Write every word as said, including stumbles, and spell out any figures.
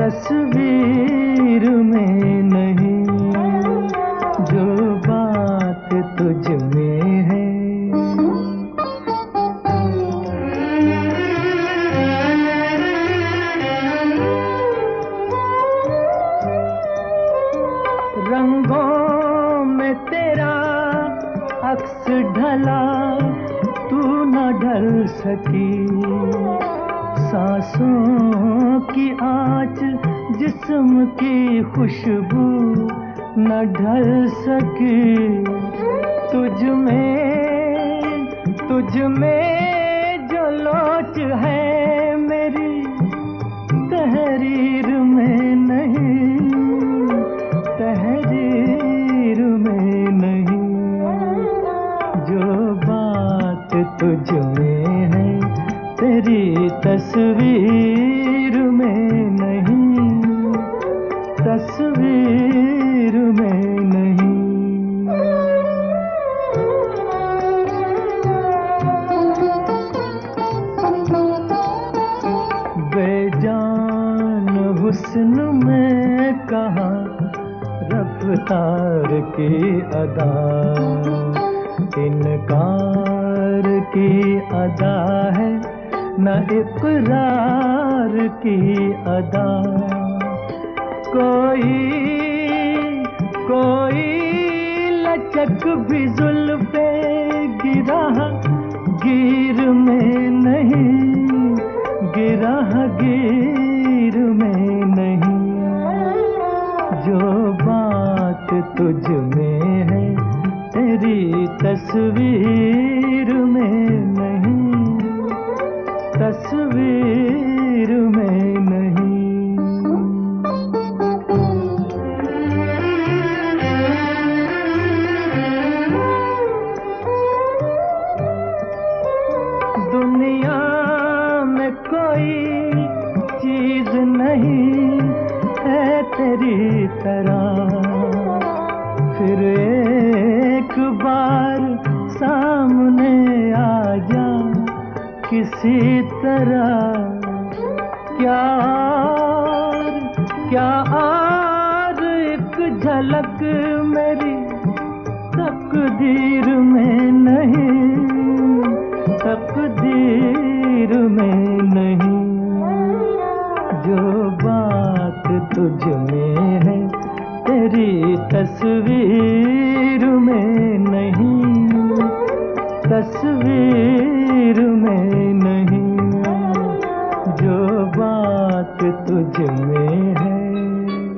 तस्वीर में नहीं, जो बात तुझ में है। रंगों में तेरा अक्स ढला, तू न ढल सकी। सांसों की आँच, जिस्म की खुशबू न ढल सकी। तुझ में तुझ में जो लोच है मेरी, तहरीर में नहीं, तहरीर में नहीं। जो बात तुझ में है तेरी तस्वीर में नहीं, तस्वीर में नहीं। बेजान हुस्न में कहाँ रफ्तार की अदा, इनकार की अदा है न इकरार की अदा। कोई कोई लचक भी जुल्फे गिरा गिर में नहीं, गिरा गिर में नहीं। जो बात तुझ में है तेरी तस्वीर में नहीं, तस्वीर में नहीं। दुनिया में कोई चीज नहीं है तेरी तरह, फिर एक बार सामने आ जा किसी तरह। क्या और क्या और एक झलक मेरी तकदीर में नहीं, तकदीर में नहीं। जो बात तुझ में है तेरी तस्वीर में नहीं, तस्वीर में नहीं। जो बात तुझ में है